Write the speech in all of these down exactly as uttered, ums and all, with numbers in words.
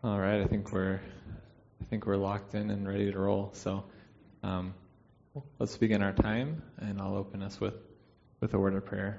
All right, I think we're I think we're locked in and ready to roll. So um, let's begin our time, and I'll open us with, with a word of prayer.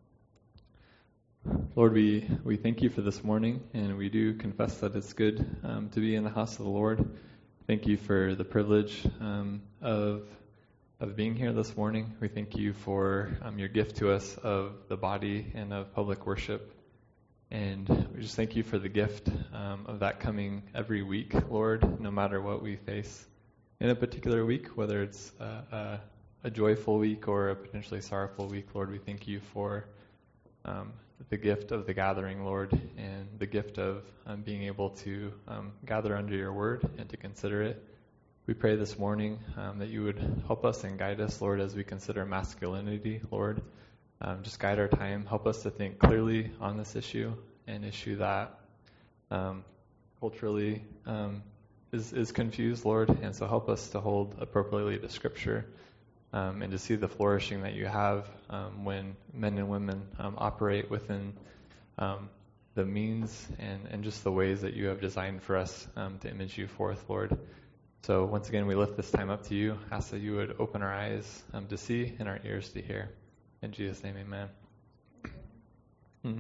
Lord, we, we thank you for this morning, and we do confess that it's good um, to be in the house of the Lord. Thank you for the privilege um, of of being here this morning. We thank you for um, your gift to us of the body and of public worship. And we just thank you for the gift um, of that coming every week, Lord, no matter what we face in a particular week, whether it's a, a, a joyful week or a potentially sorrowful week. Lord, we thank you for um, the gift of the gathering, Lord, and the gift of um, being able to um, gather under your word and to consider it. We pray this morning um, that you would help us and guide us, Lord, as we consider masculinity, Lord. Um, just guide our time. Help us to think clearly on this issue, an issue that um, culturally um, is, is confused, Lord. And so help us to hold appropriately to Scripture um, and to see the flourishing that you have um, when men and women um, operate within um, the means and, and just the ways that you have designed for us um, to image you forth, Lord. So once again, we lift this time up to you. Ask that you would open our eyes um, to see and our ears to hear. In Jesus' name, amen. Hmm.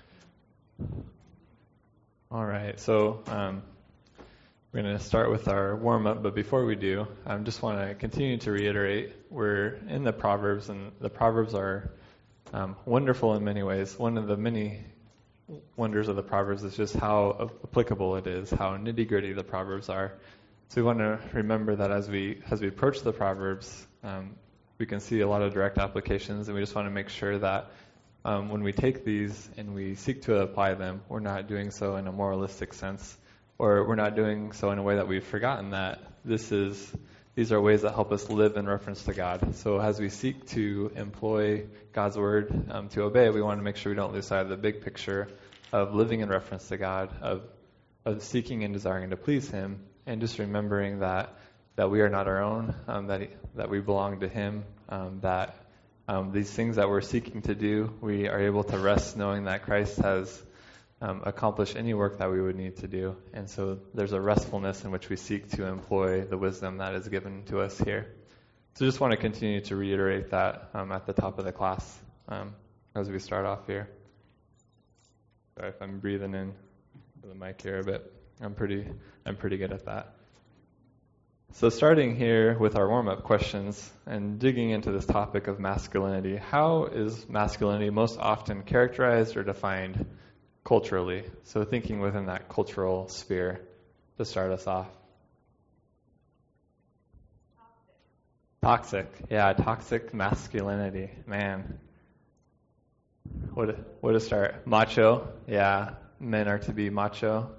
All right, so um, we're going to start with our warm-up, but before we do, I just want to continue to reiterate, we're in the Proverbs, and the Proverbs are um, wonderful in many ways. One of the many wonders of the Proverbs is just how applicable it is, how nitty-gritty the Proverbs are. So we want to remember that as we as we approach the Proverbs, um, we can see a lot of direct applications, and we just want to make sure that um, when we take these and we seek to apply them, we're not doing so in a moralistic sense, or we're not doing so in a way that we've forgotten that this is these are ways that help us live in reference to God. So as we seek to employ God's word um, to obey, we want to make sure we don't lose sight of the big picture of living in reference to God, of of seeking and desiring to please Him, and just remembering that that we are not our own, um, that he, that we belong to Him, um, that um, these things that we're seeking to do, we are able to rest knowing that Christ has um, accomplished any work that we would need to do. And so there's a restfulness in which we seek to employ the wisdom that is given to us here. So just want to continue to reiterate that um, at the top of the class um, as we start off here. Sorry if I'm breathing in the mic here a bit. I'm pretty, I'm pretty good at that. So starting here with our warm-up questions and digging into this topic of masculinity, how is masculinity most often characterized or defined culturally? So thinking within that cultural sphere to start us off. Toxic. Toxic. Yeah, toxic masculinity. Man. What a, what a start. Macho. Yeah, men are to be macho.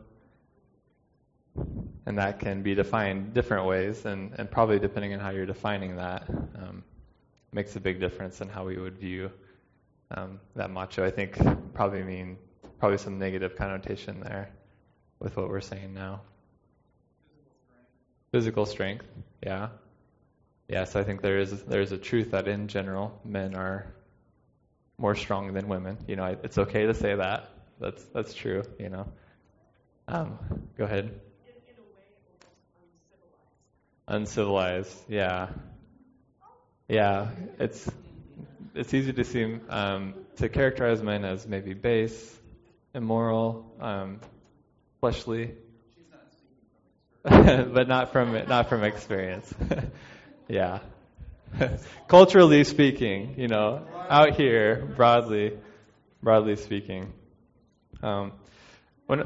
And that can be defined different ways, and, and probably depending on how you're defining that, um, makes a big difference in how we would view um, that macho. I think probably mean probably some negative connotation there with what we're saying now. Physical strength, yeah, yeah. So I think there is there is a truth that in general men are more strong than women. You know, it's okay to say that. That's that's true. You know. Um, go ahead. Uncivilized, yeah, yeah. It's it's easy to see um, to characterize men as maybe base, immoral, um, fleshly, but not from not from experience. Yeah, culturally speaking, you know, out here broadly, broadly speaking, um, when.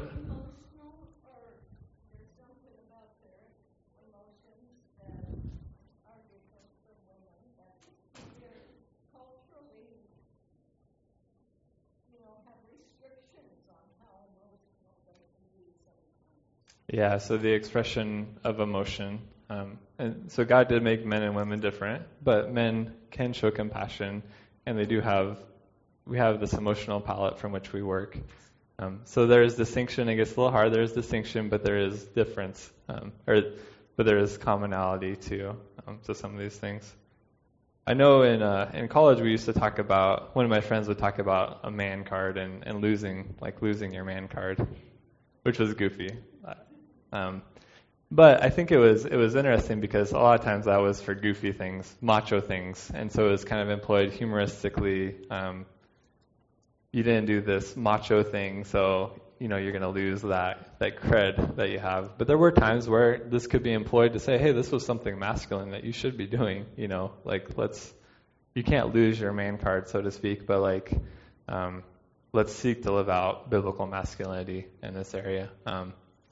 Yeah, so the expression of emotion. Um, and so God did make men and women different, but men can show compassion, and they do have, we have this emotional palette from which we work. Um, so there is distinction. It gets a little hard. There is distinction, but there is difference, um, or but there is commonality too um, to some of these things. I know in uh, in college we used to talk about, one of my friends would talk about a man card and, and losing, like losing your man card, which was goofy. Um, but I think it was it was interesting because a lot of times that was for goofy things, macho things, and so it was kind of employed humoristically. Um, you didn't do this macho thing, so you know you're going to lose that that cred that you have. But there were times where this could be employed to say, hey, this was something masculine that you should be doing. You know, like let's you can't lose your man card, so to speak, but like um, let's seek to live out biblical masculinity in this area. Um,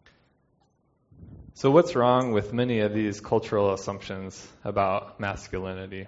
so what's wrong with many of these cultural assumptions about masculinity?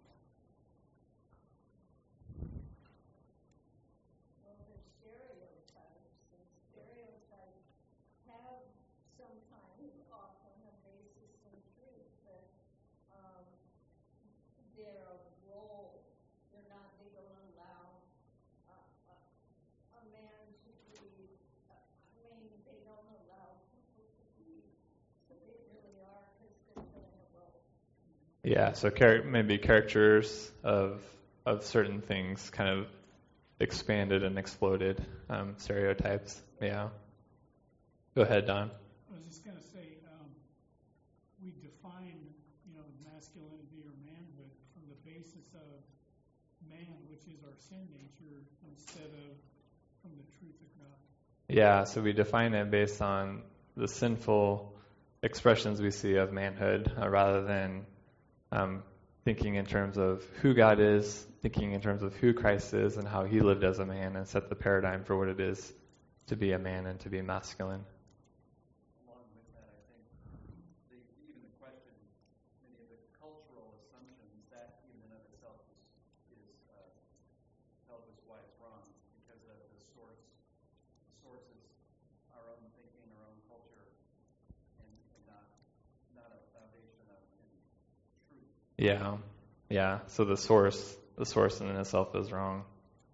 Yeah, so char- maybe characters of of certain things kind of expanded and exploded, um, stereotypes. Yeah. Go ahead, Don. I was just going to say, um, we define, you know, masculinity or manhood from the basis of man, which is our sin nature, instead of from the truth of God. Yeah, so we define it based on the sinful expressions we see of manhood, uh, rather than Um, thinking in terms of who God is, thinking in terms of who Christ is and how he lived as a man and set the paradigm for what it is to be a man and to be masculine. Along with that, I think the, even the question, many of the cultural assumptions, that in and of itself is, is uh, tells us why it's wrong, because of the source. The source is our own thinking, our own culture, and, and not not a foundation of truth. Yeah, yeah. So the source, the source in itself is wrong.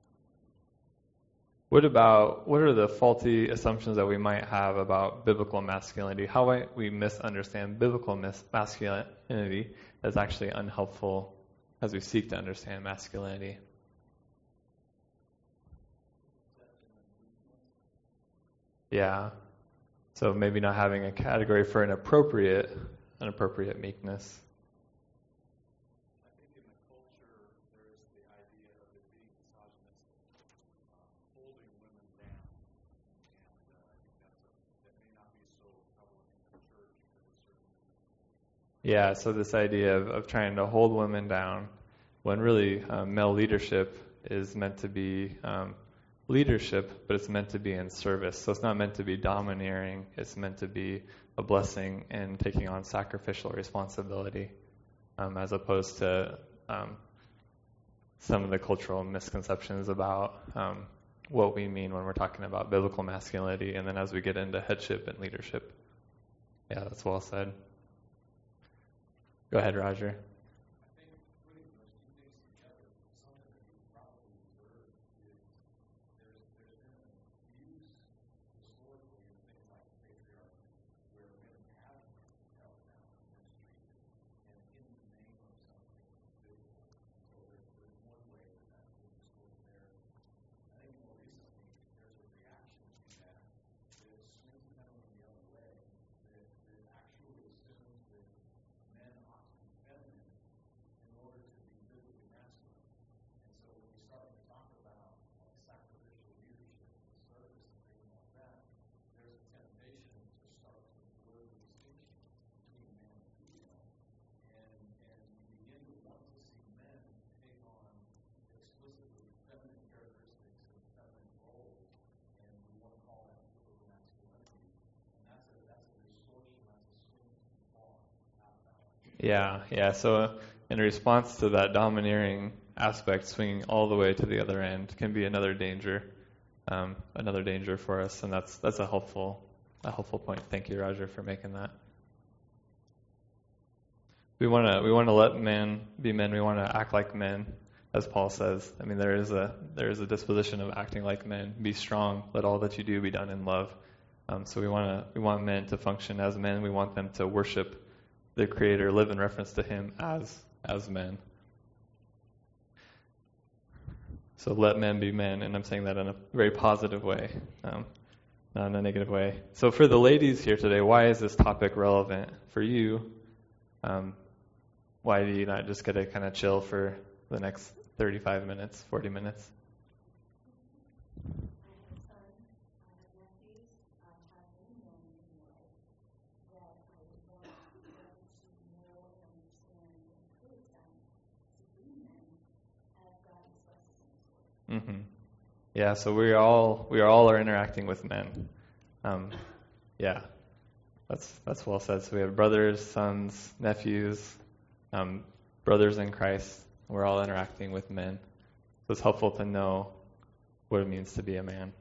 What about, what are the faulty assumptions that we might have about biblical masculinity? How might we misunderstand biblical mis- masculinity as actually unhelpful as we seek to understand masculinity? Yeah. So maybe not having a category for an appropriate, an appropriate meekness. Yeah, so this idea of, of trying to hold women down when really um, male leadership is meant to be um, leadership, but it's meant to be in service. So it's not meant to be domineering. It's meant to be a blessing and taking on sacrificial responsibility, um, as opposed to um, some of the cultural misconceptions about um, what we mean when we're talking about biblical masculinity, and then as we get into headship and leadership. Yeah, that's well said. Go ahead, Roger. Yeah, yeah. So in response to that domineering aspect, swinging all the way to the other end can be another danger, um, another danger for us, and that's that's a helpful, a helpful point. Thank you, Roger, for making that. We want to we want to let men be men. We want to act like men, as Paul says. I mean, there is a there is a disposition of acting like men. Be strong. Let all that you do be done in love. Um, so we want to we want men to function as men. We want them to worship the Creator, live in reference to Him as as men. So let men be men, and I'm saying that in a very positive way. Um, not in a negative way. So for the ladies here today, why is this topic relevant for you? Um, why do you not just get to kind of chill for the next thirty-five minutes, forty minutes? Mm-hmm. Yeah, so we all we all are interacting with men. Um, yeah, that's that's well said. So we have brothers, sons, nephews, um, brothers in Christ. We're all interacting with men. So it's helpful to know what it means to be a man.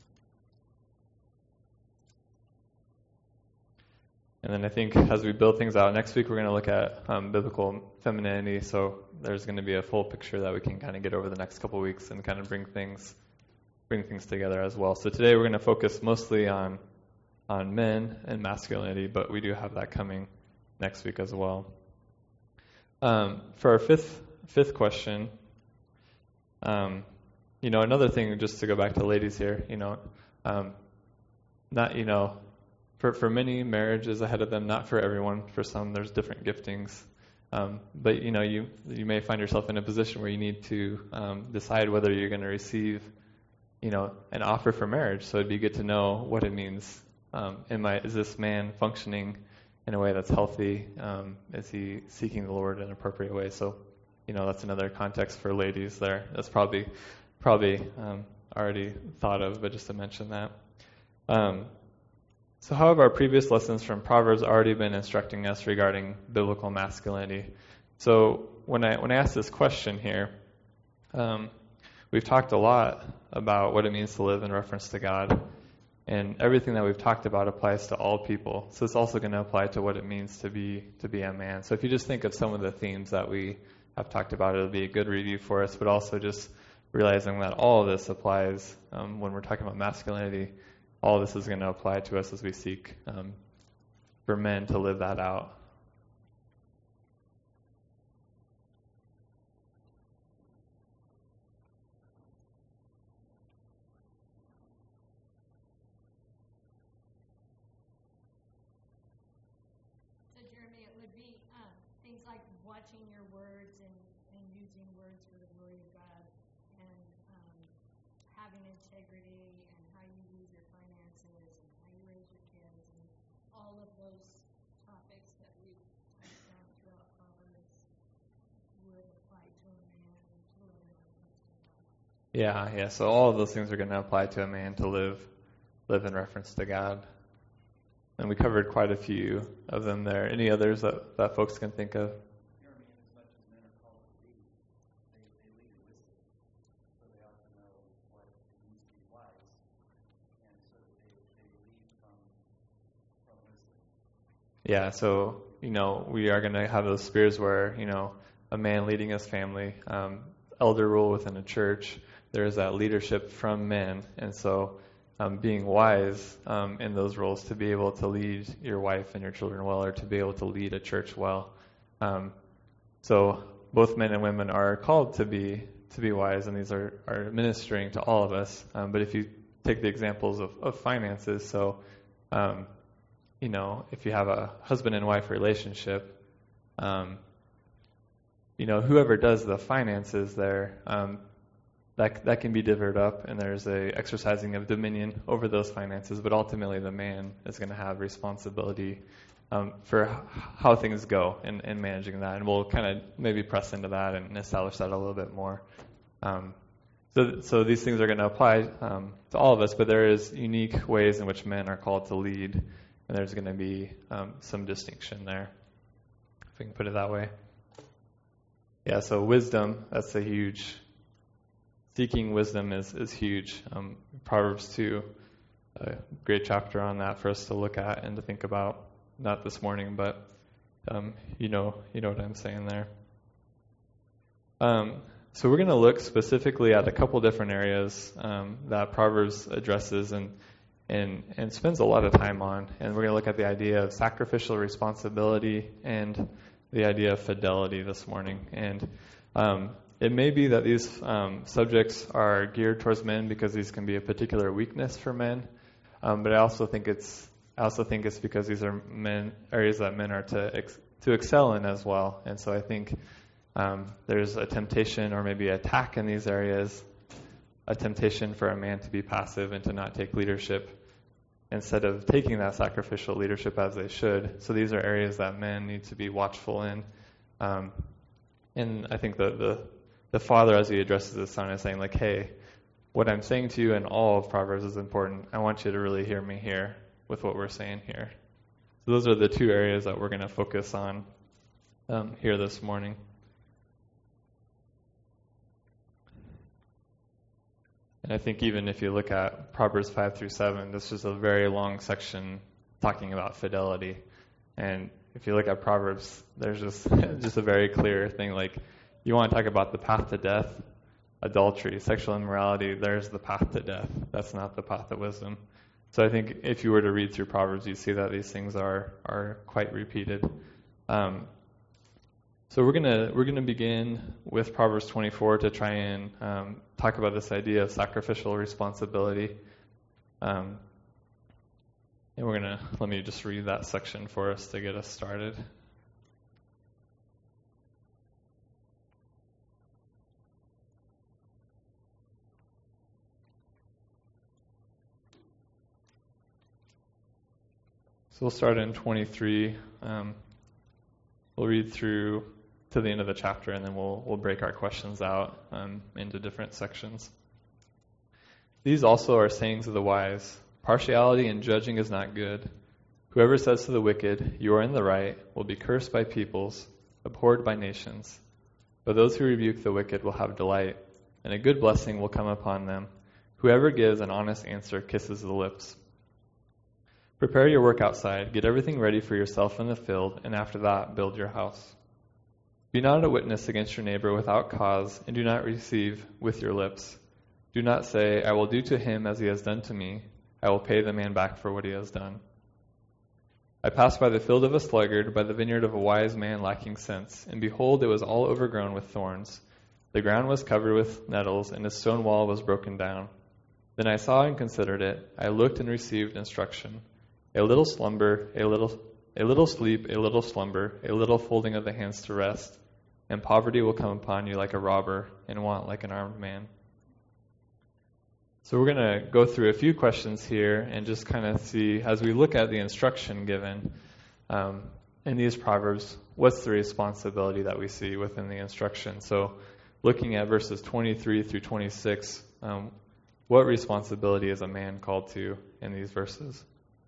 And then I think as we build things out, next week we're going to look at um, biblical femininity. So there's going to be a full picture that we can kind of get over the next couple of weeks and kind of bring things bring things together as well. So today we're going to focus mostly on on men and masculinity, but we do have that coming next week as well. Um, for our fifth fifth question, um, you know, another thing, just to go back to ladies here, you know, um, not you know. For for many, marriage is ahead of them. Not for everyone. For some, there's different giftings. Um, but you know, you you may find yourself in a position where you need to um, decide whether you're going to receive, you know, an offer for marriage. So it'd be good to know what it means. Um, am I is this man functioning in a way that's healthy? Um, is he seeking the Lord in an appropriate way? So, you know, that's another context for ladies there. That's probably probably um, already thought of, but just to mention that. Um, So how have our previous lessons from Proverbs already been instructing us regarding biblical masculinity? So when I when I ask this question here, um, we've talked a lot about what it means to live in reference to God, and everything that we've talked about applies to all people. So it's also going to apply to what it means to be to be a man. So if you just think of some of the themes that we have talked about, it'll be a good review for us, but also just realizing that all of this applies um, when we're talking about masculinity. All this is going to apply to us as we seek um, for men to live that out. So, Jeremy, it would be um, things like watching your words and, and using words for the glory of God, and um, having integrity, and how you use your finances, and how you raise your kids, and all of those topics that we've touched on throughout Proverbs would apply to a man to live in reference to God. Yeah, yeah. So all of those things are going to apply to a man to live live in reference to God. And we covered quite a few of them there. Any others that, that folks can think of? Jeremy, in as much as men are called to lead, they, they lead in wisdom. So they ought to know what it means to be wise. And so that they, they lead from, from wisdom. Yeah, so, you know, we are going to have those spheres where, you know, a man leading his family, um, elder rule within a church, there is that leadership from men. And so um, being wise um, in those roles to be able to lead your wife and your children well, or to be able to lead a church well. Um, so both men and women are called to be to be wise, and these are, are ministering to all of us. Um, but if you take the examples of, of finances, so, um, you know, if you have a husband and wife relationship, um, you know, whoever does the finances there, um, that that can be divvied up, and there's a exercising of dominion over those finances. But ultimately, the man is going to have responsibility um, for h- how things go in, in managing that, and we'll kind of maybe press into that and establish that a little bit more. Um, so, so these things are going to apply um, to all of us, but there is unique ways in which men are called to lead, and there's going to be um, some distinction there, if we can put it that way. Yeah, so wisdom, that's a huge, seeking wisdom is, is huge. Um, Proverbs two, a great chapter on that for us to look at and to think about, not this morning, but um, you know you know what I'm saying there. Um, so we're going to look specifically at a couple different areas um, that Proverbs addresses and, and, and spends a lot of time on. And we're going to look at the idea of sacrificial responsibility and the idea of fidelity this morning. And um, it may be that these um, subjects are geared towards men because these can be a particular weakness for men. Um, but I also think it's I also think it's because these are men areas that men are to ex, to excel in as well. And so I think um, there's a temptation or maybe attack in these areas, a temptation for a man to be passive and to not take leadership instead of taking that sacrificial leadership as they should. So these are areas that men need to be watchful in. Um, and I think the, the the father, as he addresses his son, is saying, like, hey, what I'm saying to you in all of Proverbs is important. I want you to really hear me here with what we're saying here. So those are the two areas that we're going to focus on um, here this morning. And I think even if you look at Proverbs five through seven, this is a very long section talking about fidelity. And if you look at Proverbs, there's just just a very clear thing, like, you want to talk about the path to death, adultery, sexual immorality, there's the path to death. That's not the path of wisdom. So I think if you were to read through Proverbs, you'd see that these things are are quite repeated. Um, so we're gonna we're gonna begin with Proverbs twenty-four to try and um, talk about this idea of sacrificial responsibility. Um, and we're gonna let me just read that section for us to get us started. So we'll start in twenty-three. Um, we'll read through to the end of the chapter, and then we'll we'll break our questions out um, into different sections. These also are sayings of the wise. Partiality in judging is not good. Whoever says to the wicked, "You are in the right," will be cursed by peoples, abhorred by nations. But those who rebuke the wicked will have delight, and a good blessing will come upon them. Whoever gives an honest answer kisses the lips. Prepare your work outside, get everything ready for yourself in the field, and after that, build your house. Be not a witness against your neighbor without cause, and do not receive with your lips. Do not say, "I will do to him as he has done to me. I will pay the man back for what he has done." I passed by the field of a sluggard, by the vineyard of a wise man lacking sense, and behold, it was all overgrown with thorns. The ground was covered with nettles, and the stone wall was broken down. Then I saw and considered it. I looked and received instruction. A little slumber, a little a little sleep, a little slumber, a little folding of the hands to rest, and poverty will come upon you like a robber, and want like an armed man. So we're going to go through a few questions here and just kind of see, as we look at the instruction given um, in these Proverbs, what's the responsibility that we see within the instruction. So looking at verses twenty-three through twenty-six, um, what responsibility is a man called to in these verses?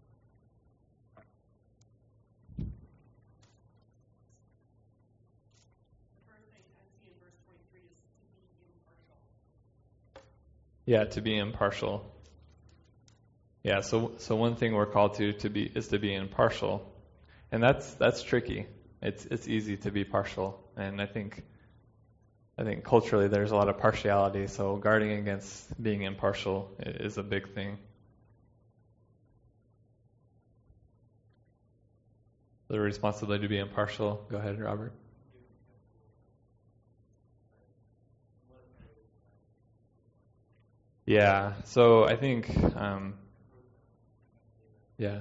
Yeah, to be impartial. Yeah, so so one thing we're called to to be is to be impartial, and that's that's tricky. It's it's easy to be partial, and I think I think culturally there's a lot of partiality. So guarding against being impartial is a big thing. The responsibility to be impartial. Go ahead, Robert. Yeah, so I think, um, yeah.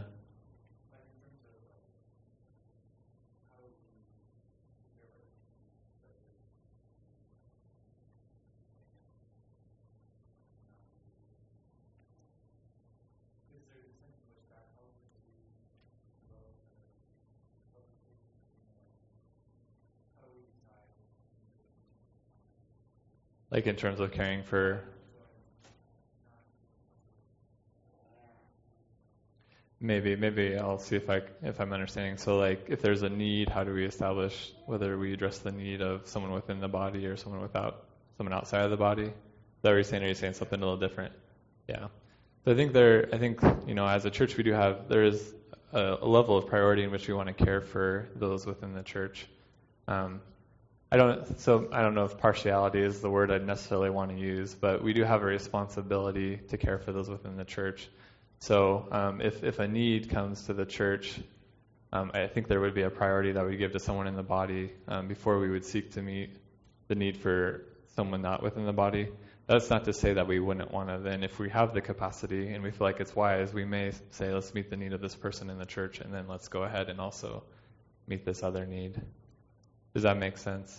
Like in terms of caring for... Maybe, maybe I'll see if I if I'm understanding. So, like, if there's a need, how do we establish whether we address the need of someone within the body or someone without, someone outside of the body? Is that what you're saying? Or are you saying something a little different? Yeah. So I think there, I think you know, as a church, we do have there is a, a level of priority in which we want to care for those within the church. Um, I don't. So I don't know if partiality is the word I'd necessarily want to use, but we do have a responsibility to care for those within the church. So um, if, if a need comes to the church, um, I think there would be a priority that we give to someone in the body um, before we would seek to meet the need for someone not within the body. that's not to say that we wouldn't want to then, if we have the capacity and we feel like it's wise, we may say, let's meet the need of this person in the church, and then let's go ahead and also meet this other need. Does that make sense?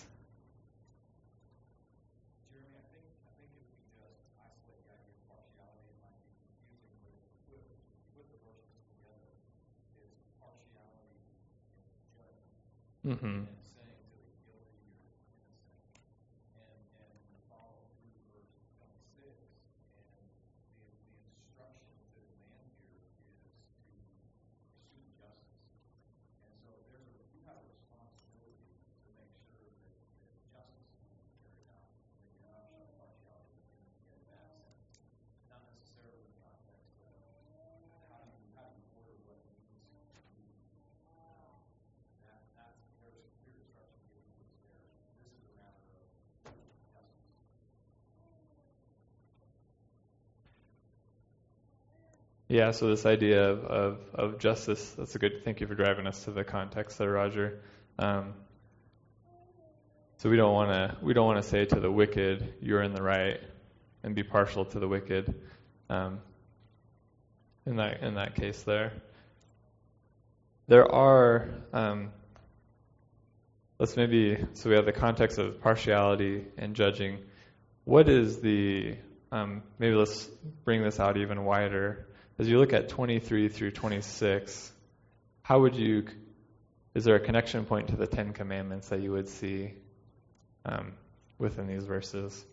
Jeremy, I think I think if we just isolate the idea of partiality, it might be confusing with with, with the verses together. Is partiality and judgment, Mm-hmm. and saying to the guilty, you're innocent, and and we follow through verse twenty-six, and the the instruction to the man here is to pursue justice. And so there's a you have a responsibility to make sure that, that justice is being carried out, that you're not showing partiality in, in that sense, not necessarily in the context of how do you how do you order what needs to be. Um, that that's there's clear instruction given to us there. This is a matter of justice. Yeah, so this idea of, of, of justice, that's a good, thank you for driving us to the context there, Roger. Um, so we don't want to we don't want to say to the wicked, you're in the right, and be partial to the wicked. Um, in that in that case, there, there are. Um, let's maybe so we have the context of partiality and judging. What is the um, maybe let's bring this out even wider. As you look at twenty-three through twenty-six, how would you, is there a connection point to the Ten Commandments that you would see um, within these verses?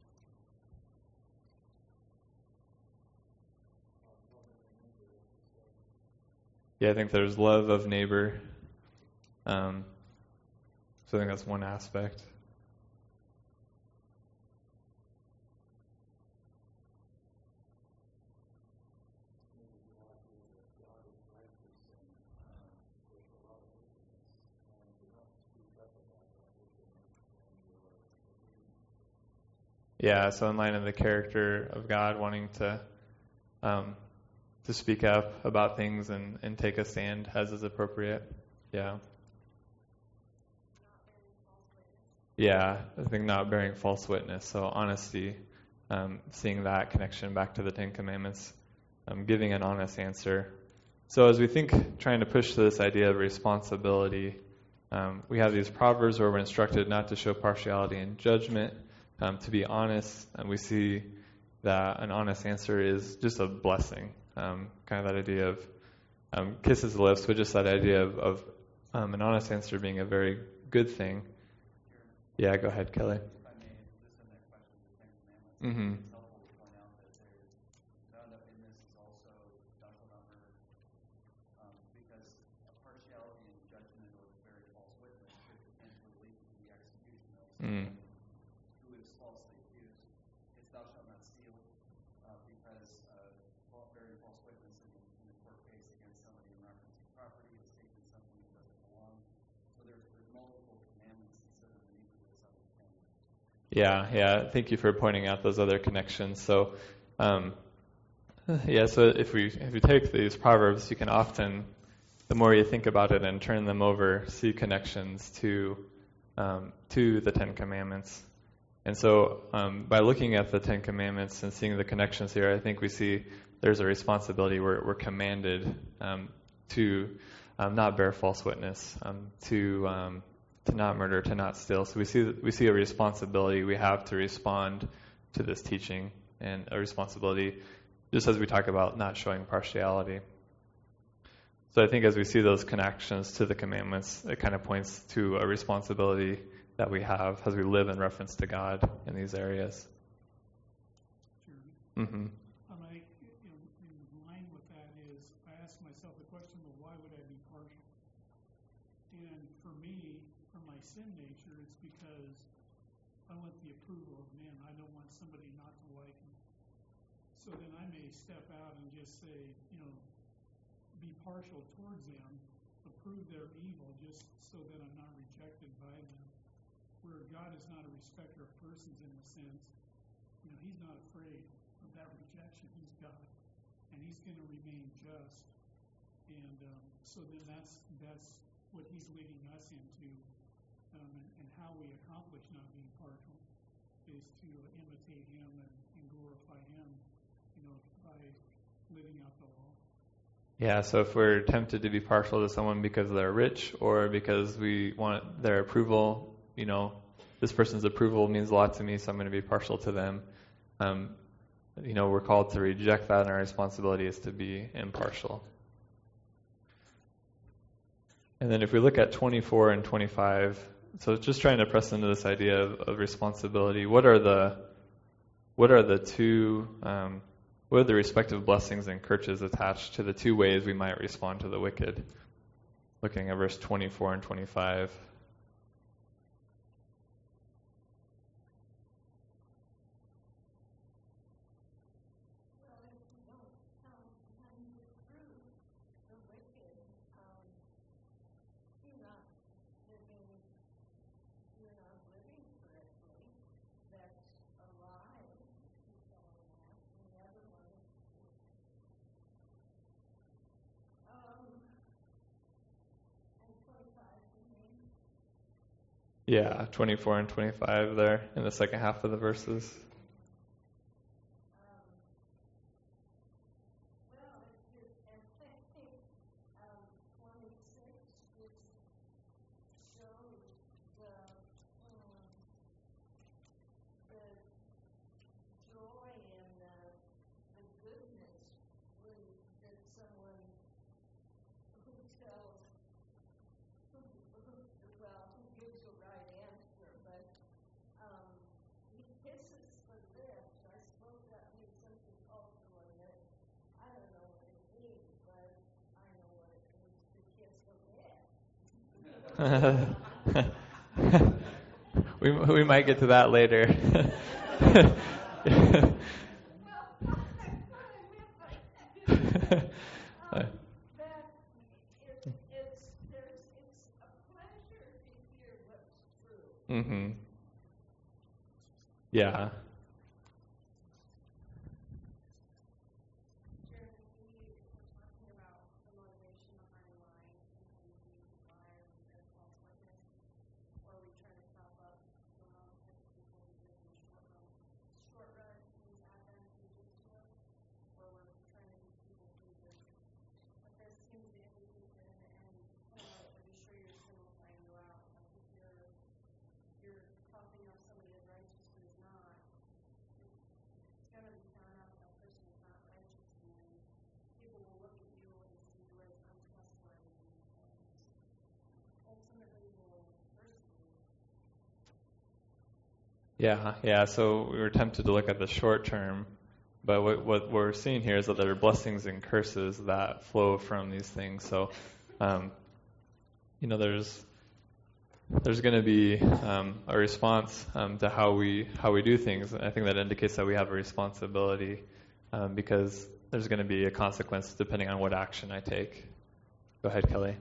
Yeah, I think there's love of neighbor. Um, so I think that's one aspect. Yeah, so in line of the character of God, wanting to um, to speak up about things and, and take a stand as is appropriate. Yeah. Yeah, I think not bearing false witness. So honesty, um, seeing that connection back to the Ten Commandments, um, giving an honest answer. So as we think, trying to push to this idea of responsibility, um, we have these proverbs where we're instructed not to show partiality and judgment. Um, to be honest, and we see that an honest answer is just a blessing. Um, kind of that idea of um, kisses the lips, but just that idea of, of um, an honest answer being a very good thing. Yeah, go ahead, Kelly. If I may, just on that question of the Ten Commandments, Mm-hmm. it's helpful to point out that there's bound up in this is also thou shalt not murder, um, because a partiality in judgment or very false witness could potentially lead to the execution of someone Mm. who is falsely accused. It's thou shalt not steal, uh, because uh, false, bearing false witness in, in a court case against somebody in reference to property is taking something that doesn't belong. So there's there's multiple commandments instead of the need for this other thing. Yeah, yeah. Thank you for pointing out those other connections. So, um, yeah. So if we if we take these proverbs, you can often, the more you think about it and turn them over, see connections to um, to the Ten Commandments. And so, um, by looking at the Ten Commandments and seeing the connections here, I think we see there's a responsibility. We're we're commanded um, to um, not bear false witness, um, to um, to not murder, to not steal. So we see we see a responsibility we have to respond to this teaching, and a responsibility, just as we talk about not showing partiality. So I think as we see those connections to the commandments, it kind of points to a responsibility that we have as we live in reference to God in these areas. Jeremy. Mm-hmm. Um, I think in, in line with that is I ask myself the question, well, why would I be partial? And for me, for my sin nature, it's because I want the approval of men. I don't want somebody not to like me. So then I may step out and just say, you know, be partial towards them, approve their evil just so that I'm not rejected by them. Where God is not a respecter of persons in a sense, you know, he's not afraid of that rejection. He's God, and he's going to remain just. And um, so then that's that's what he's leading us into, um, and, and how we accomplish not being partial is to imitate him and, and glorify him, you know, by living out the law. Yeah, so if we're tempted to be partial to someone because they're rich or because we want their approval, you know, this person's approval means a lot to me, so I'm going to be partial to them. Um, you know, we're called to reject that, and our responsibility is to be impartial. And then if we look at twenty-four and twenty-five, so just trying to press into this idea of, of responsibility, what are the what are the two um, what are the respective blessings and curses attached to the two ways we might respond to the wicked? Looking at verse twenty-four and twenty-five. Yeah, twenty-four and twenty-five there in the second half of the verses. we we might get to that later. Mm-hmm. Yeah. Yeah, yeah. So we were tempted to look at the short term, but what, what we're seeing here is that there are blessings and curses that flow from these things. So, um, you know, there's there's going to be um, a response um, to how we how we do things. And I think that indicates that we have a responsibility um, because there's going to be a consequence depending on what action I take. Go ahead, Kelly.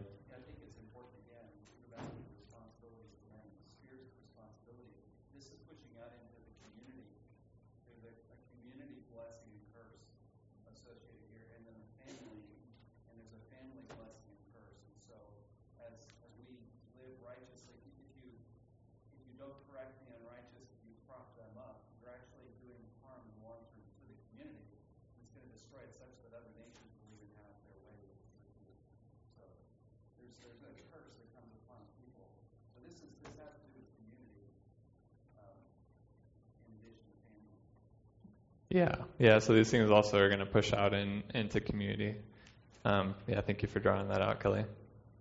Yeah, yeah. So these things also are going to push out in, into community. Um, yeah, thank you for drawing that out, Kelly.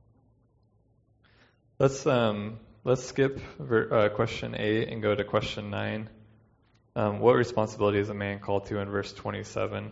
Let's um, let's skip ver, uh, question eight and go to question nine. Um, what responsibility is a man called to in verse twenty-seven?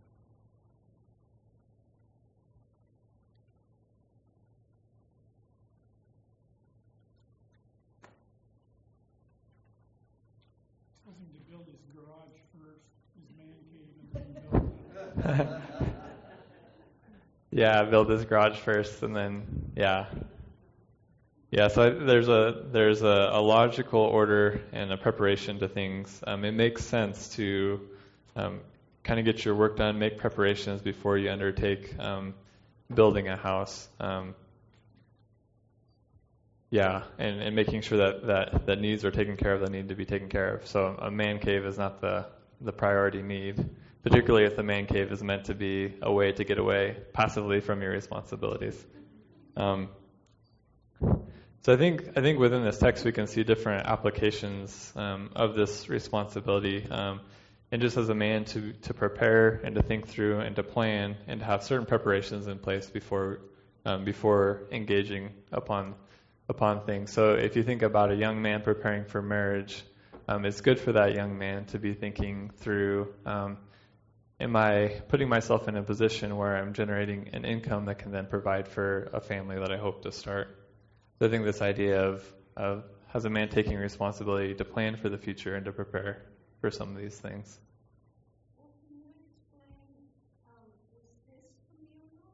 Yeah, build his garage first, and then yeah, yeah. So I, there's a there's a, a logical order and a preparation to things. Um, it makes sense to um, kind of get your work done, make preparations before you undertake um, building a house. Um, Yeah, and, and making sure that, that, that needs are taken care of that need to be taken care of. So a man cave is not the, the priority need, particularly if the man cave is meant to be a way to get away passively from your responsibilities. Um, so I think I think within this text we can see different applications um, of this responsibility. Um, and just as a man to, to prepare and to think through and to plan and to have certain preparations in place before um, before engaging upon upon things. So if you think about a young man preparing for marriage, um, it's good for that young man to be thinking through, um, am I putting myself in a position where I'm generating an income that can then provide for a family that I hope to start? So I think this idea of, of has a man taking responsibility to plan for the future and to prepare for some of these things. Well, can you explain, um, is this communal?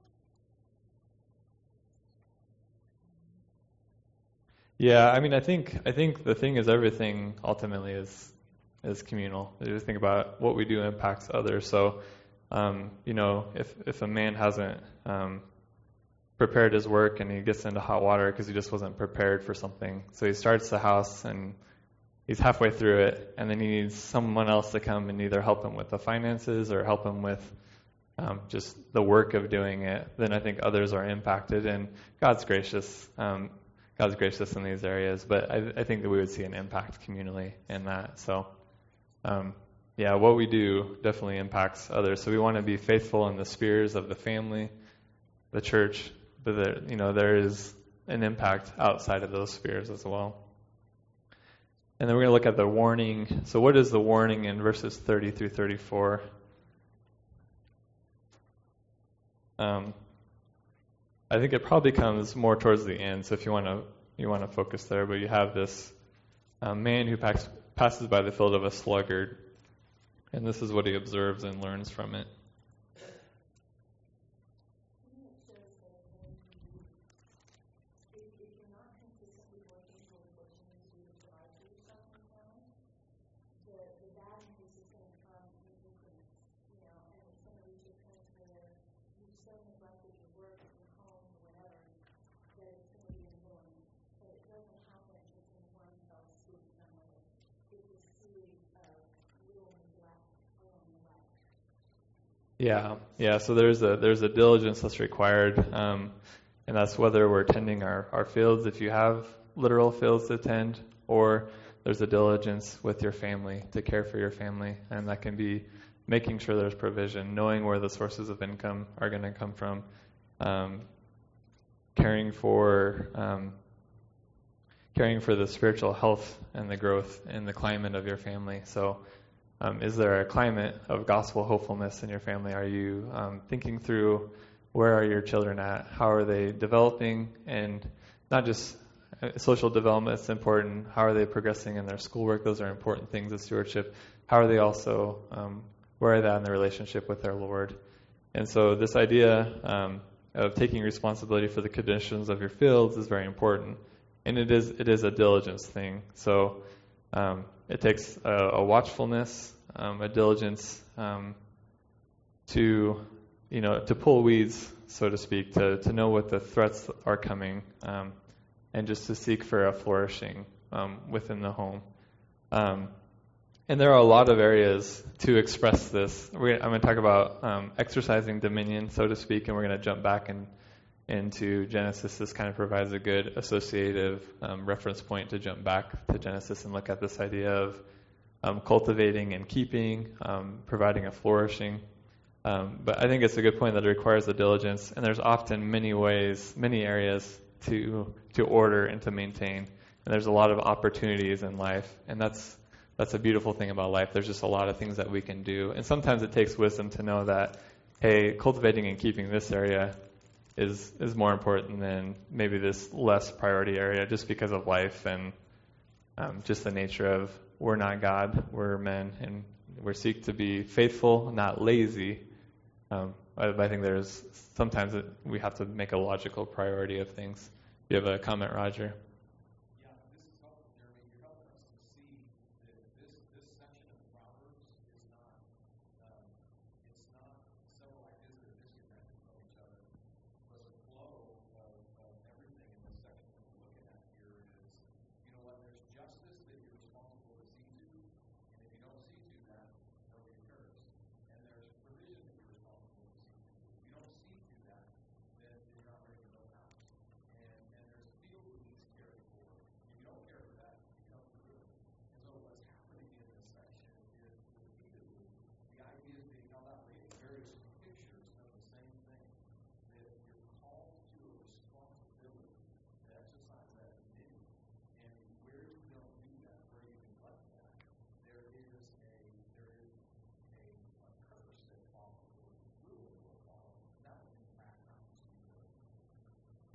Yeah, I mean, I think I think the thing is everything ultimately is is communal. You just think about what we do impacts others. So, um, you know, if if a man hasn't um, prepared his work and he gets into hot water because he just wasn't prepared for something, so he starts the house and he's halfway through it, and then he needs someone else to come and either help him with the finances or help him with um, just the work of doing it. Then I think others are impacted, and God's gracious. Um, God's gracious in these areas, but I, I think that we would see an impact communally in that. So, um, yeah, what we do definitely impacts others. So we want to be faithful in the spheres of the family, the church, but there, you know, there is an impact outside of those spheres as well. And then we're going to look at the warning. So what is the warning in verses thirty through thirty-four? Um, I think it probably comes more towards the end. So if you want to you want to focus there, but you have this um, man who pass, passes by the field of a sluggard, and this is what he observes and learns from it. Yeah, yeah. So there's a there's a diligence that's required, um, and that's whether we're tending our, our fields, if you have literal fields to tend, or there's a diligence with your family to care for your family, and that can be making sure there's provision, knowing where the sources of income are going to come from, um, caring for um, caring for the spiritual health and the growth and the climate of your family. So. Um, is there a climate of gospel hopefulness in your family? Are you um, thinking through where are your children at? How are they developing? And not just social development is important. How are they progressing in their schoolwork? Those are important things of stewardship. How are they also, um, where are they in their relationship with their Lord? And so this idea um, of taking responsibility for the conditions of your fields is very important. And it is it is a diligence thing. So um, it takes a, a watchfulness, um, a diligence um, to, you know, to pull weeds, so to speak, to, to know what the threats are coming, um, and just to seek for a flourishing um, within the home. Um, and there are a lot of areas to express this. We're, I'm going to talk about um, exercising dominion, so to speak, and we're going to jump back and into Genesis. This kind of provides a good associative um, reference point to jump back to Genesis and look at this idea of um, cultivating and keeping, um, providing a flourishing. Um, but I think it's a good point that it requires the diligence, and there's often many ways, many areas to to order and to maintain. And there's a lot of opportunities in life, and that's that's a beautiful thing about life. There's just a lot of things that we can do, and sometimes it takes wisdom to know that, hey, cultivating and keeping this area is is more important than maybe this less priority area, just because of life and um, just the nature of we're not God, we're men, and we seek to be faithful, not lazy. Um, I, I think there's sometimes it, we have to make a logical priority of things. You have a comment, Roger? Yeah, this is helpful, Jeremy. You're helping us to see that this this section of Proverbs is not um, it's not several ideas that are disconnected from each other, but the flow of, of everything in this section that we're looking at here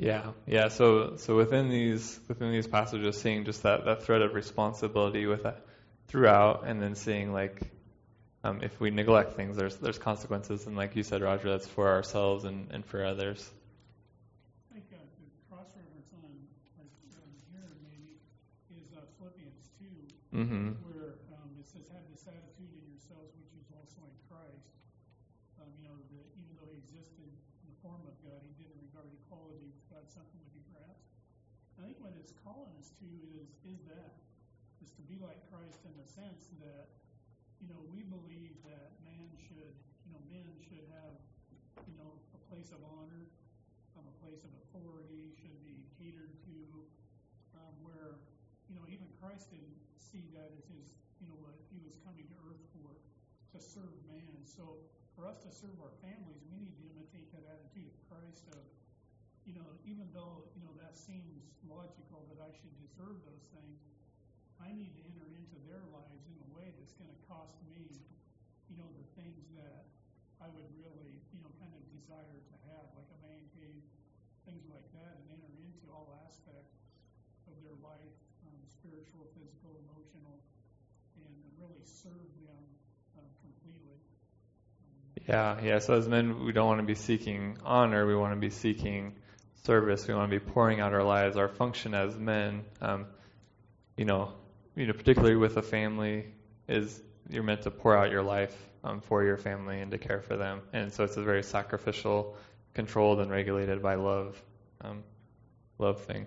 Yeah, yeah. So, so within these within these passages, seeing just that, that thread of responsibility with that throughout, and then seeing like um, if we neglect things, there's there's consequences, and like you said, Roger, that's for ourselves and, and for others. I think uh, the cross reference on, on here maybe is uh, Philippians two, Mm-hmm. where um, it says, "Have this attitude in yourselves, which is also in Christ." Um, you know, that even though he existed in the form of God, he didn't regard equality with God something to be grasped. I think what it's calling us to is is that is to be like Christ in the sense that, you know, we believe that man should, you know, men should have, you know, a place of honor, um, a place of authority, should be catered to, um, where, you know, even Christ didn't see that as his, you know, what he was coming to earth for, to serve man. So for us to serve our families, we need to imitate that attitude of Christ of, you know, even though, you know, that seems logical that I should deserve those things, I need to enter into their lives in a way that's going to cost me, you know, the things that I would really, you know, kind of desire to have, like a man cave, things like that, and enter into all aspects of their life, um, spiritual, physical, emotional, and really serve them um, completely. Yeah, yeah. So as men, we don't want to be seeking honor. We want to be seeking service. We want to be pouring out our lives. Our function as men, um, you know, you know, particularly with a family, is you're meant to pour out your life um, for your family and to care for them. And so it's a very sacrificial, controlled and regulated by love, um, love thing.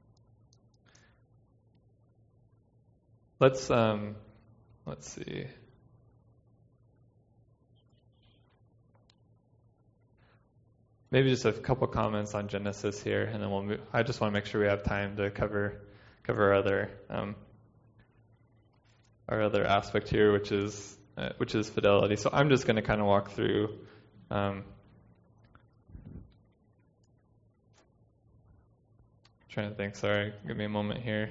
Let's um, let's see. Maybe just a couple comments on Genesis here, and then we'll move. I just want to make sure we have time to cover cover other um, our other aspect here, which is uh, which is fidelity. So I'm just going to kind of walk through. Um, trying to think. Sorry, give me a moment here.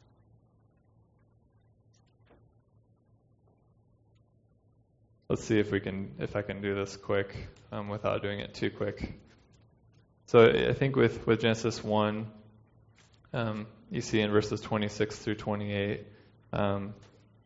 Let's see if we can if I can do this quick um, without doing it too quick. So I think with, with Genesis one, um, you see in verses twenty-six through twenty-eight, um,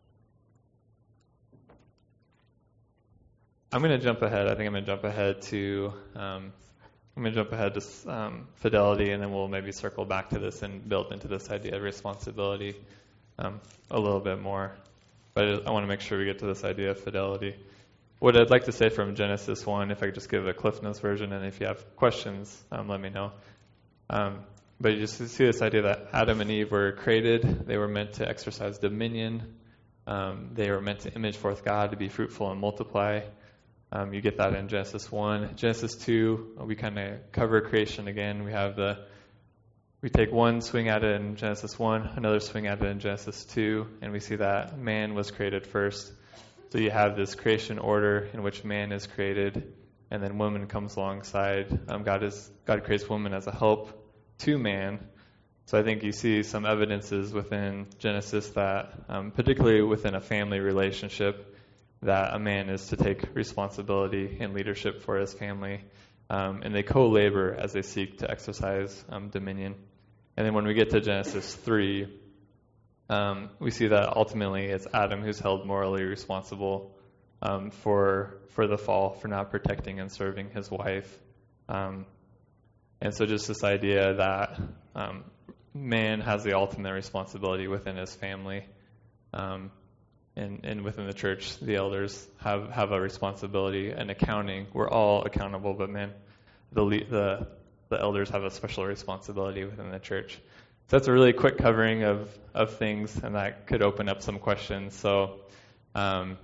I'm going to jump ahead. I think I'm going to jump ahead to um, I'm going to jump ahead to um, fidelity, and then we'll maybe circle back to this and build into this idea of responsibility um, a little bit more. But I want to make sure we get to this idea of fidelity. What I'd like to say from Genesis one, if I could just give a Cliff Notes version, and if you have questions, um, let me know. Um, but you just see this idea that Adam and Eve were created. They were meant to exercise dominion. Um, they were meant to image forth God, to be fruitful and multiply. Um, you get that in Genesis one. Genesis two, we kind of cover creation again. We have the We take one swing at it in Genesis one, another swing at it in Genesis two, and we see that man was created first. So you have this creation order in which man is created, and then woman comes alongside. Um, God is God creates woman as a help to man. So I think you see some evidences within Genesis that, um, particularly within a family relationship, that a man is to take responsibility and leadership for his family. Um, and they co-labor as they seek to exercise um, dominion. And then when we get to Genesis three, um, we see that ultimately it's Adam who's held morally responsible um, for for the fall, for not protecting and serving his wife. Um, and so just this idea that um, man has the ultimate responsibility within his family. Um, and, and within the church, the elders have, have a responsibility and accounting. We're all accountable, but man, the, the the elders have a special responsibility within the church. So that's a really quick covering of, of things, and that could open up some questions. So um,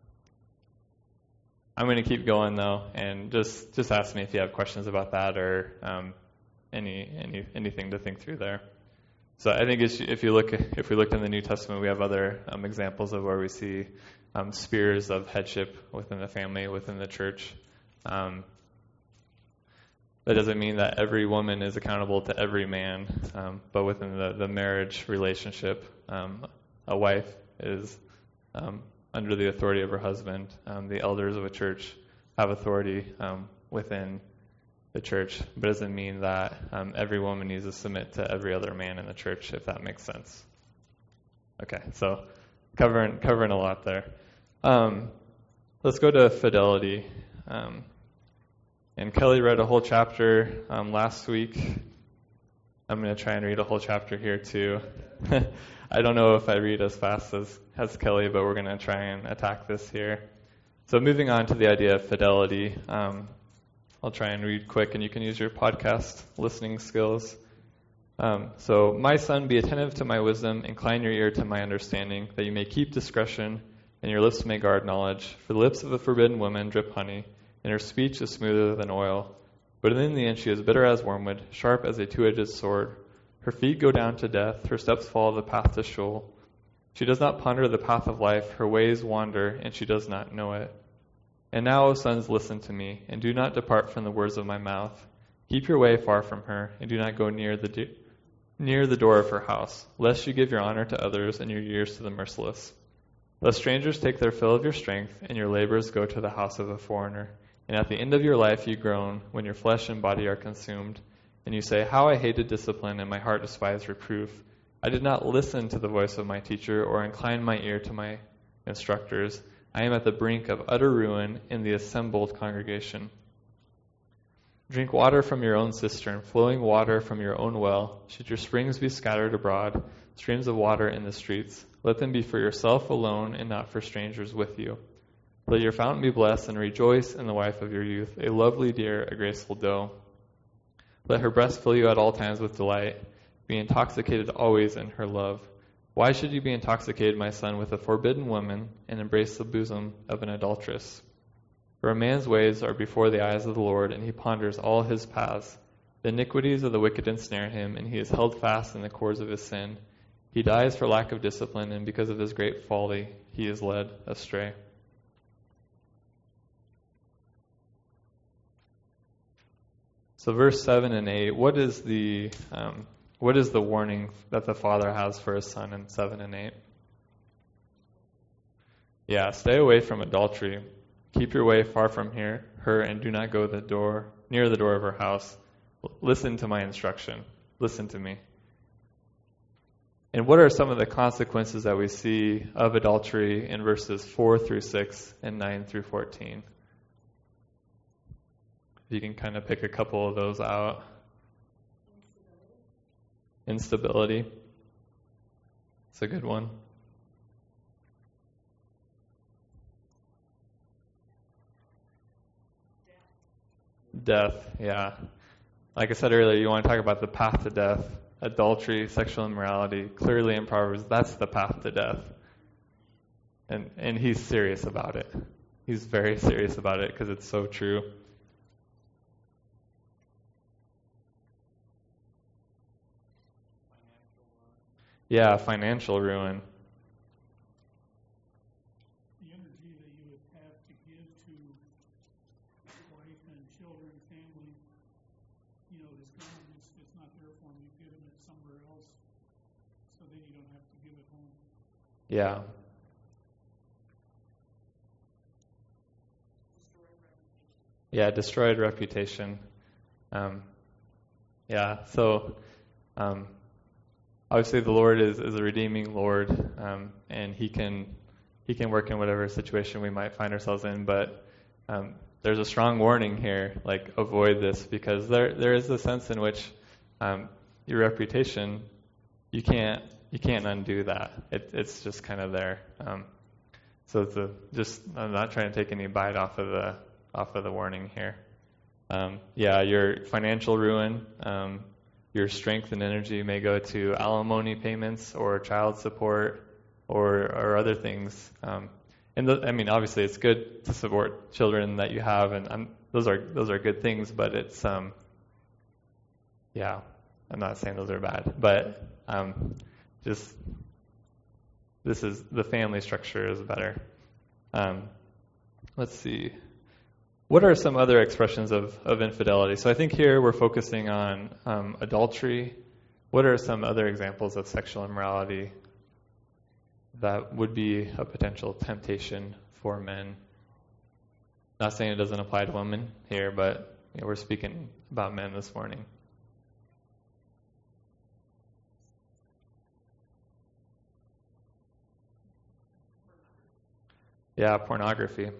I'm going to keep going, though, and just, just ask me if you have questions about that or um, any any anything to think through there. So I think if you look, if we looked in the New Testament, we have other um, examples of where we see um, spheres of headship within the family, within the church. Um, that doesn't mean that every woman is accountable to every man, um, but within the, the marriage relationship, um, a wife is um, under the authority of her husband. Um, the elders of a church have authority um, within the church, but it doesn't mean that um, every woman needs to submit to every other man in the church, if that makes sense. Okay, so covering covering a lot there. Um, let's go to fidelity. Um, and Kelly read a whole chapter um, last week. I'm going to try and read a whole chapter here too. I don't know if I read as fast as, as Kelly, but we're going to try and attack this here. So moving on to the idea of fidelity, um, I'll try and read quick, and you can use your podcast listening skills. Um, so, my son, be attentive to my wisdom, incline your ear to my understanding, that you may keep discretion, and your lips may guard knowledge. For the lips of a forbidden woman drip honey, and her speech is smoother than oil. But in the end she is bitter as wormwood, sharp as a two-edged sword. Her feet go down to death, her steps follow the path to Sheol. She does not ponder the path of life, her ways wander, and she does not know it. And now, O sons, listen to me, and do not depart from the words of my mouth. Keep your way far from her, and do not go near the do- near the door of her house, lest you give your honor to others and your years to the merciless. Lest strangers take their fill of your strength, and your labors go to the house of a foreigner. And at the end of your life you groan, when your flesh and body are consumed. And you say, how I hated discipline, and my heart despised reproof. I did not listen to the voice of my teacher, or incline my ear to my instructors. I am at the brink of utter ruin in the assembled congregation. Drink water from your own cistern, flowing water from your own well. Should your springs be scattered abroad, streams of water in the streets, let them be for yourself alone and not for strangers with you. Let your fountain be blessed, and rejoice in the wife of your youth, a lovely deer, a graceful doe. Let her breast fill you at all times with delight. Be intoxicated always in her love. Why should you be intoxicated, my son, with a forbidden woman, and embrace the bosom of an adulteress? For a man's ways are before the eyes of the Lord, and he ponders all his paths. The iniquities of the wicked ensnare him, and he is held fast in the cords of his sin. He dies for lack of discipline, and because of his great folly, he is led astray. So verse seven and eight, what is the um, what is the warning that the father has for his son in seven and eight? Yeah, stay away from adultery. Keep your way far from here, her, and do not go the door near the door of her house. Listen to my instruction. Listen to me. And what are some of the consequences that we see of adultery in verses four through six and nine through fourteen? You can kind of pick a couple of those out. Instability. Instability. It's a good one. Death. Death, yeah. Like I said earlier, you want to talk about the path to death. Adultery, sexual immorality. Clearly in Proverbs, that's the path to death. And and he's serious about it. He's very serious about it because it's so true. Yeah, financial ruin. The energy that you would have to give to wife and children, family, you know, is gone. It's, it's not there for them. You've given it somewhere else, so then you don't have to give it home. Yeah. Yeah, destroyed reputation. Um, yeah, so um, obviously the Lord is, is a redeeming Lord, um, and He can He can work in whatever situation we might find ourselves in. But um, there's a strong warning here, like avoid this, because there there is a sense in which um, your reputation, you can't you can't undo that. It, it's just kind of there. Um, so it's a, just I'm not trying to take any bite off of the off of the warning here. Um, yeah, your financial ruin. Um, Your strength and energy may go to alimony payments or child support or or other things. Um, and the, I mean, obviously, it's good to support children that you have, and um, those are those are good things. But it's um, yeah, I'm not saying those are bad, but um, just this is the family structure is better. Um, let's see. What are some other expressions of, of infidelity? So I think here we're focusing on um, adultery. What are some other examples of sexual immorality that would be a potential temptation for men? Not saying it doesn't apply to women here, but you know, we're speaking about men this morning. Yeah, pornography.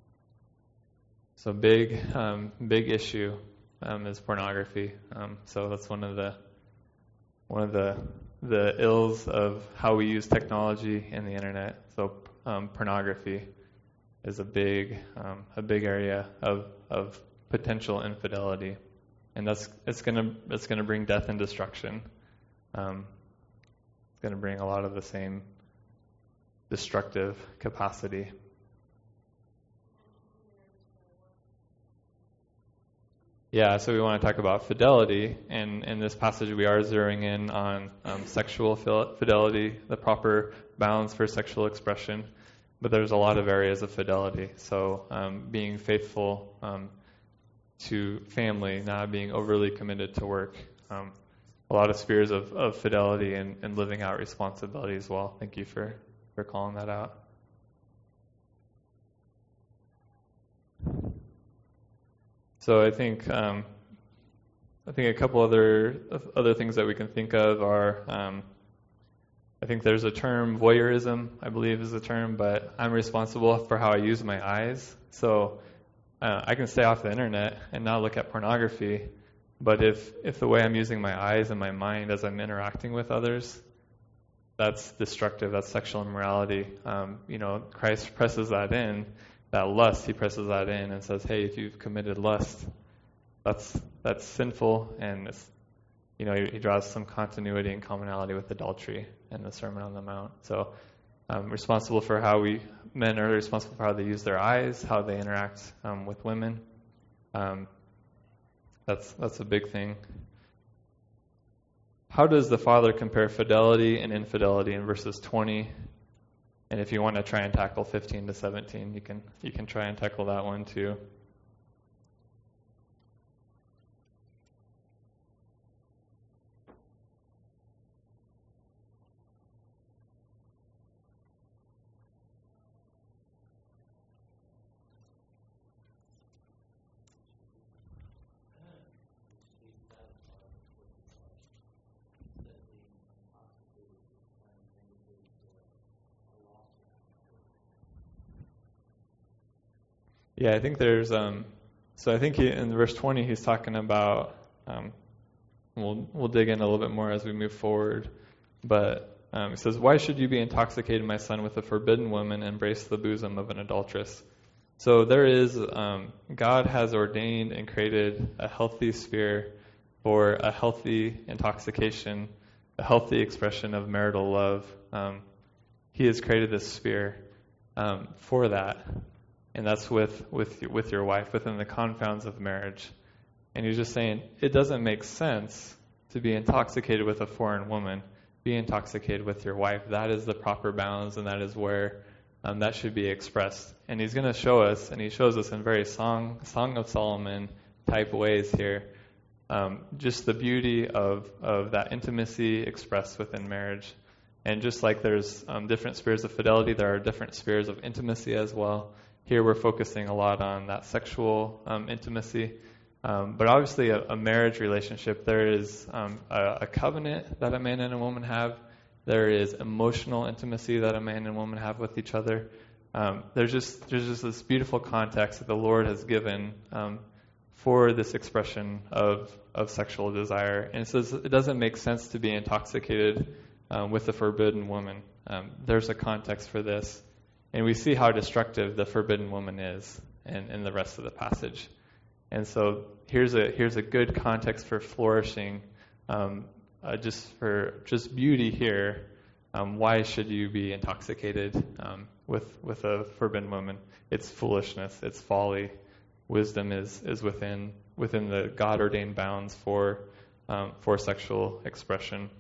So big, um, big issue um, is pornography. Um, so that's one of the one of the the ills of how we use technology and the internet. So um, pornography is a big um, a big area of of potential infidelity, and that's it's gonna it's gonna bring death and destruction. Um, it's gonna bring a lot of the same destructive capacity. Yeah, so we want to talk about fidelity, and in this passage we are zeroing in on um, sexual fidelity, the proper bounds for sexual expression, but there's a lot of areas of fidelity. So um, being faithful um, to family, not being overly committed to work, um, a lot of spheres of, of fidelity and, and living out responsibility as well. Thank you for, for calling that out. So I think um, I think a couple other other things that we can think of are um, I think there's a term, voyeurism, I believe is the term, but I'm responsible for how I use my eyes. So uh, I can stay off the internet and not look at pornography, but if if the way I'm using my eyes and my mind as I'm interacting with others, that's destructive, that's sexual immorality. Um, you know, Christ presses that in. That lust, he presses that in and says, hey, if you've committed lust, that's that's sinful, and it's, you know, he, he draws some continuity and commonality with adultery in the Sermon on the Mount. So um, responsible for how we, men are responsible for how they use their eyes, how they interact um, with women. Um, that's that's a big thing. How does the Father compare fidelity and infidelity in verses twenty? And if you want to try and tackle fifteen to seventeen, you can you can try and tackle that one too. Yeah, I think there's, um, so I think he, in verse twenty he's talking about, um, we'll we'll dig in a little bit more as we move forward, but um, it says, why should you be intoxicated, my son, with a forbidden woman, and embrace the bosom of an adulteress? So there is, um, God has ordained and created a healthy sphere for a healthy intoxication, a healthy expression of marital love. Um, he has created this sphere um, for that. And that's with, with, with your wife, within the confounds of marriage. And he's just saying, it doesn't make sense to be intoxicated with a foreign woman. Be intoxicated with your wife. That is the proper balance, and that is where um, that should be expressed. And he's going to show us, and he shows us in very Song, Song of Solomon type ways here, um, just the beauty of, of that intimacy expressed within marriage. And just like there's um, different spheres of fidelity, there are different spheres of intimacy as well. Here we're focusing a lot on that sexual um, intimacy. Um, but obviously a, a marriage relationship, there is um, a, a covenant that a man and a woman have. There is emotional intimacy that a man and woman have with each other. Um, there's just there's just this beautiful context that the Lord has given um, for this expression of, of sexual desire. And it says it doesn't make sense to be intoxicated um, with a forbidden woman. Um, there's a context for this. And we see how destructive the forbidden woman is in, in the rest of the passage. And so here's a here's a good context for flourishing, um, uh, just for just beauty here. Um, why should you be intoxicated um, with with a forbidden woman? It's foolishness. It's folly. Wisdom is is within within the God ordained bounds for um, for sexual expression.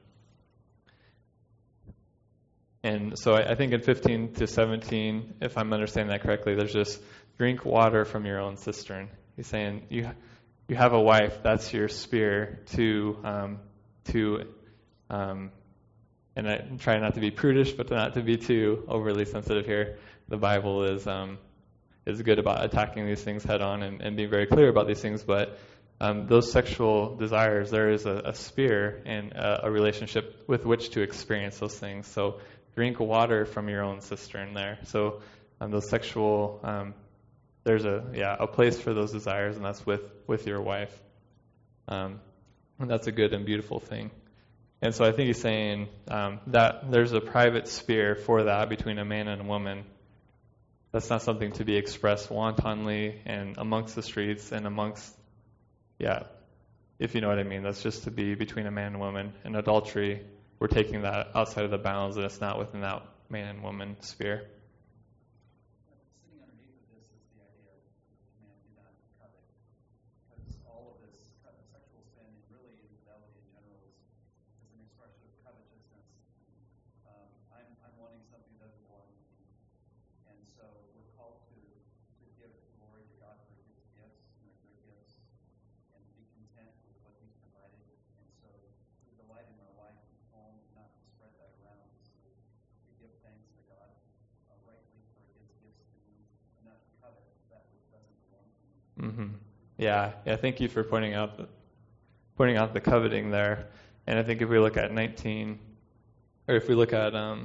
And so I, I think in fifteen to seventeen, if I'm understanding that correctly, there's just drink water from your own cistern. He's saying you you have a wife, that's your spear to um, to, um, and I try not to be prudish, but not to be too overly sensitive here. The Bible is um, is good about attacking these things head on and, and being very clear about these things. But um, those sexual desires, there is a, a sphere and a, a relationship with which to experience those things. So drink water from your own cistern there. So um, those sexual, um, there's a yeah a place for those desires, and that's with, with your wife. Um, and that's a good and beautiful thing. And so I think he's saying um, that there's a private sphere for that between a man and a woman. That's not something to be expressed wantonly and amongst the streets and amongst, yeah, if you know what I mean. That's just to be between a man and woman. In adultery, we're taking that outside of the bounds, and it's not within that man and woman sphere. Sitting underneath of this is the idea of man do not covet. Because all of this kind of sexual sin and really infidelity in general is, is an expression of covetousness. Um, I'm, I'm wanting something that doesn't belong to me. And so we're called to, to give glory to God for his gifts and their good gifts and to be content with what he's provided. And so to delight in our life and home and not to spread that around. So to give thanks to God uh, rightly for his gifts to me and not to covet that which doesn't belong to me. Mm-hmm. Yeah, yeah. Thank you for pointing out the, pointing out the coveting there. And I think if we look at nineteen, or if we look at um,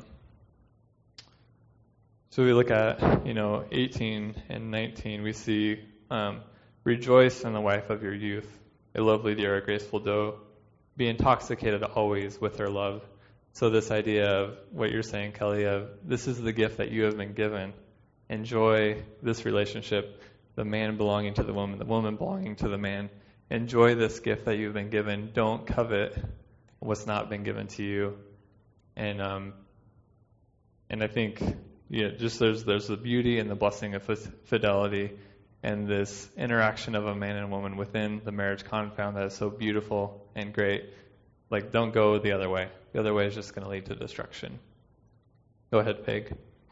so we look at you know eighteen and nineteen, we see um, rejoice in the wife of your youth, a lovely dear, a graceful doe, be intoxicated always with her love. So this idea of what you're saying, Kelly, of this is the gift that you have been given. Enjoy this relationship. The man belonging to the woman, the woman belonging to the man. Enjoy this gift that you've been given. Don't covet what's not been given to you. And um, and I think yeah, just there's there's the beauty and the blessing of fidelity and this interaction of a man and woman within the marriage compound that is so beautiful and great. Like, don't go the other way. The other way is just going to lead to destruction. Go ahead, Peg.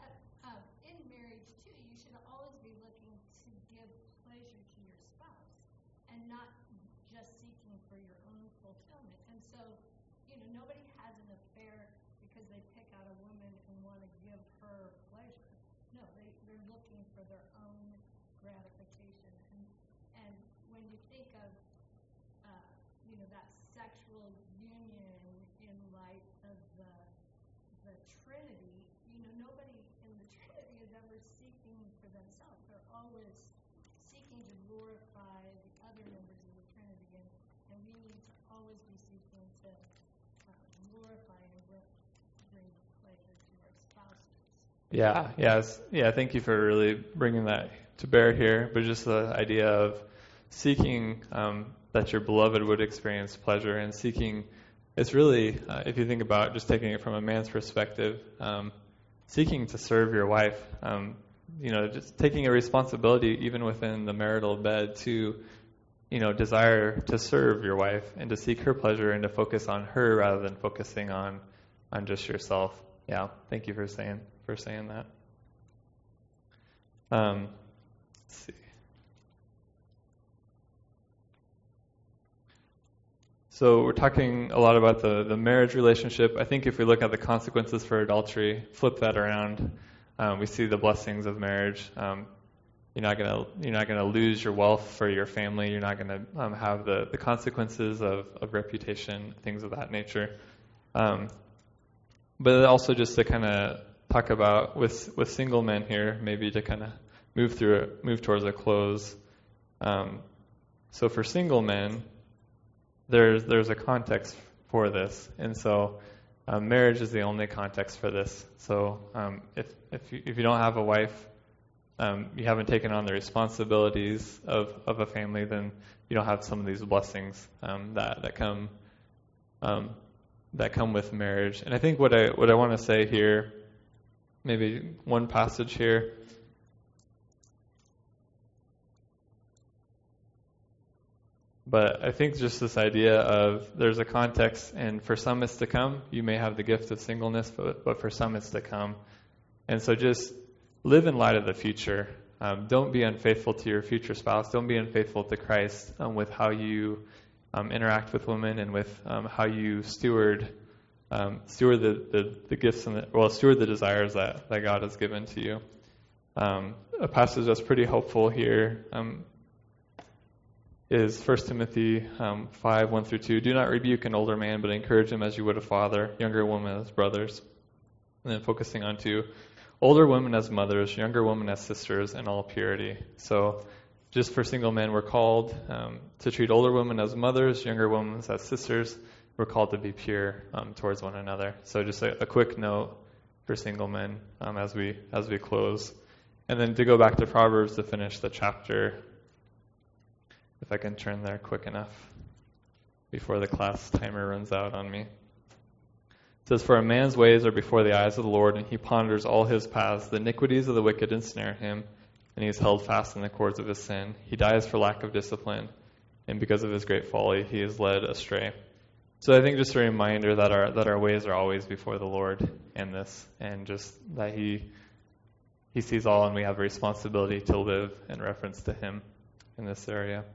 Yeah, yes, yeah. Thank you for really bringing that to bear here. But just the idea of seeking um, that your beloved would experience pleasure and seeking. It's really, uh, if you think about just taking it from a man's perspective, um, seeking to serve your wife. Um, you know, just taking a responsibility even within the marital bed to, you know, desire to serve your wife and to seek her pleasure and to focus on her rather than focusing on on just yourself. Yeah, thank you for saying. for saying that. Um, let's see. So we're talking a lot about the, the marriage relationship. I think if we look at the consequences for adultery, flip that around, um, we see the blessings of marriage. Um, you're not gonna you're not gonna lose your wealth for your family. You're not gonna um, have the, the consequences of, of reputation, things of that nature. Um, but also just to kind of talk about with with single men here, maybe to kind of move through it, move towards a close. Um, so for single men, there's there's a context for this, and so um, marriage is the only context for this. So um, if if you, if you don't have a wife, um, you haven't taken on the responsibilities of, of a family, then you don't have some of these blessings um, that that come um, that come with marriage. And I think what I what I want to say here. Maybe one passage here. But I think just this idea of there's a context, and for some it's to come. You may have the gift of singleness, but, but for some it's to come. And so just live in light of the future. Um, don't be unfaithful to your future spouse. Don't be unfaithful to Christ um, with how you um, interact with women and with um, how you steward Um, steward the, the, the gifts and the, well, steward the desires that, that God has given to you. Um, a passage that's pretty helpful here um, is First Timothy um, five, one through two. Do not rebuke an older man, but encourage him as you would a father, younger women as brothers. And then focusing on two, older women as mothers, younger women as sisters, in all purity. So just for single men, we're called um, to treat older women as mothers, younger women as sisters. We're called to be pure um, towards one another. So just a, a quick note for single men um, as we as we close. And then to go back to Proverbs to finish the chapter, if I can turn there quick enough before the class timer runs out on me. It says, for a man's ways are before the eyes of the Lord, and he ponders all his paths. The iniquities of the wicked ensnare him, and he is held fast in the cords of his sin. He dies for lack of discipline, and because of his great folly, he is led astray. So I think just a reminder that our that our ways are always before the Lord in this, and just that he he sees all, and we have a responsibility to live in reference to him in this area.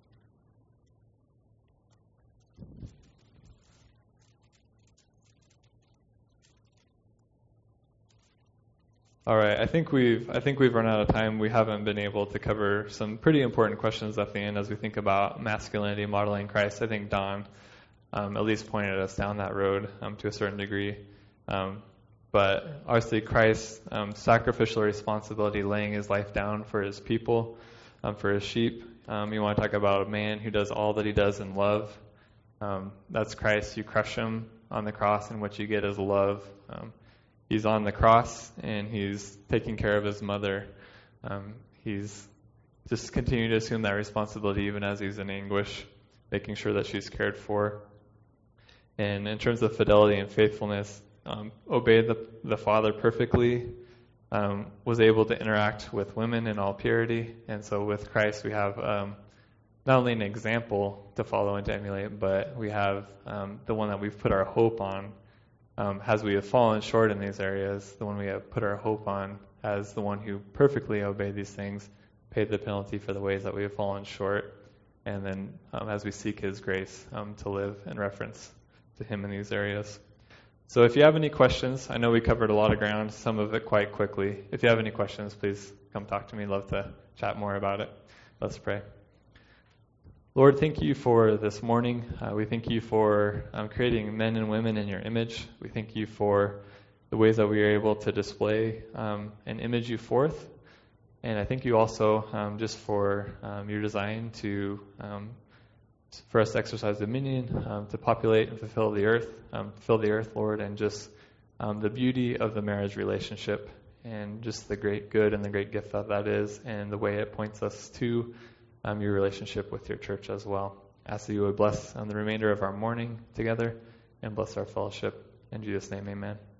All right, I think we've I think we've run out of time. We haven't been able to cover some pretty important questions at the end as we think about masculinity modeling Christ. I think Don um, at least pointed us down that road um, to a certain degree. Um, but obviously Christ's um, sacrificial responsibility, laying his life down for his people, um, for his sheep. Um, you want to talk about a man who does all that he does in love. Um, that's Christ. You crush him on the cross, and what you get is love. Um, He's on the cross, and he's taking care of his mother. Um, he's just continuing to assume that responsibility even as he's in anguish, making sure that she's cared for. And in terms of fidelity and faithfulness, um, obeyed the, the Father perfectly, um, was able to interact with women in all purity. And so with Christ, we have um, not only an example to follow and to emulate, but we have um, the one that we've put our hope on. Um, as we have fallen short in these areas, the one we have put our hope on as the one who perfectly obeyed these things, paid the penalty for the ways that we have fallen short, and then um, as we seek his grace um, to live in reference to him in these areas. So if you have any questions, I know we covered a lot of ground, some of it quite quickly. If you have any questions, please come talk to me. I'd love to chat more about it. Let's pray. Lord, thank you for this morning. Uh, we thank you for um, creating men and women in your image. We thank you for the ways that we are able to display um, and image you forth. And I thank you also um, just for um, your design to um, for us to exercise dominion, um, to populate and fulfill the earth, um, fill the earth, Lord, and just um, the beauty of the marriage relationship and just the great good and the great gift that that is, and the way it points us to Um, your relationship with your church as well. Ask that you would bless um, the remainder of our morning together and bless our fellowship. In Jesus' name, amen.